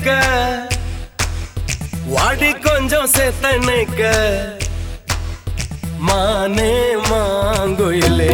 வாடி கொஞ்சம் சேத்தனைக்க மானே மாங்குயிலே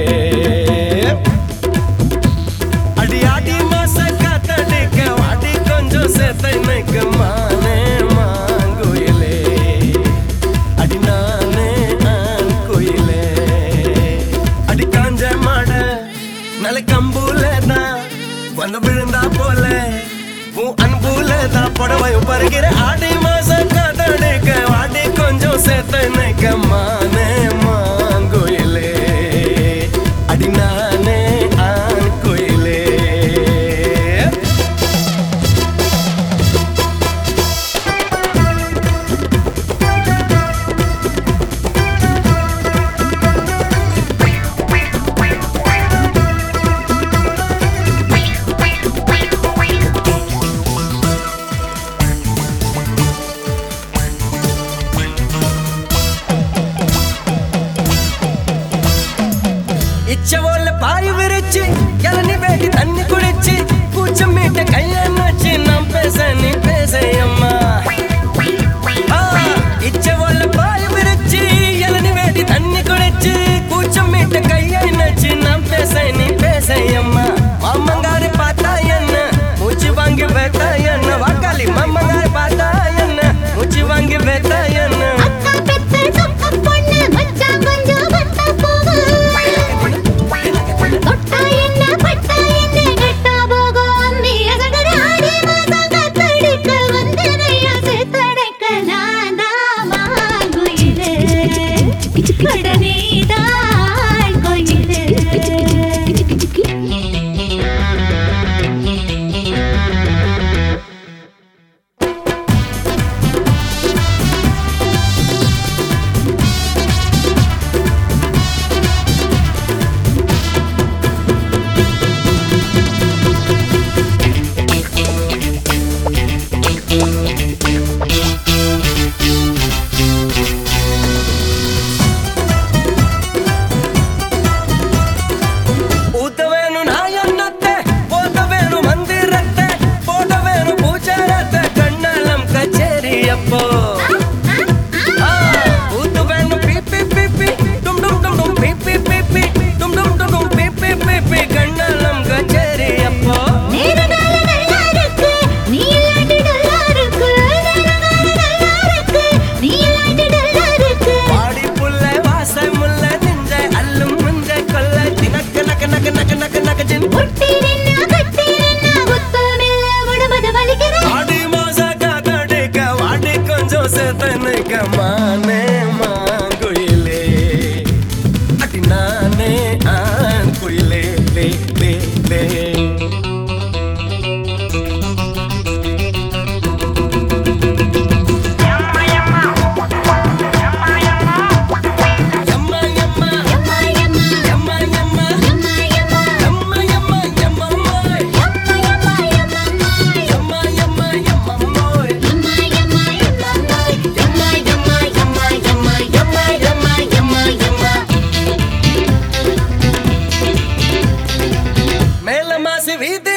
அடி ஆடி மாச காத்தடிக்க வாடி கொஞ்சம் சேத்தனைக்க மானே மாங்குயிலே அடி நானே ஆண் குயிலே அடி காஞ்ச மாட நல்ல கம்புலதான் வந்து விழுந்தா போல உன் அன்புலதான் புடவையும் பருகிற ஆடி மாச காத்தடிக்க வாடி கொஞ்சம் சேத்தனைக்க மானே மாங்குயிலே அடி நானே ஆண் குயிலே இச்சவோல பாய் விரிச்சு இளநி வேடி தண்ணி குடிச்சு கூச்சம் மீட்ட கையச்சு நாம் பேச நீ பேசையம்மா இச்சவோல பாய் விரிச்சு இளநி வேடி தண்ணி குடிச்சு கூச்சம் மீட்ட கையச்சு நாம் பேச நீ பேசையம்மா மாமங்காரி பார்த்தா என்ன மூச்சு வாங்கி வைத்தா என்ன வாக்காளி மாமங்காரி பார்த்தா என்ன மூச்சு வாங்கி வைத்தா என்ன மானே மாங்குயிலே அடி நானே ஆண் குயிலே லே லே லே வீதி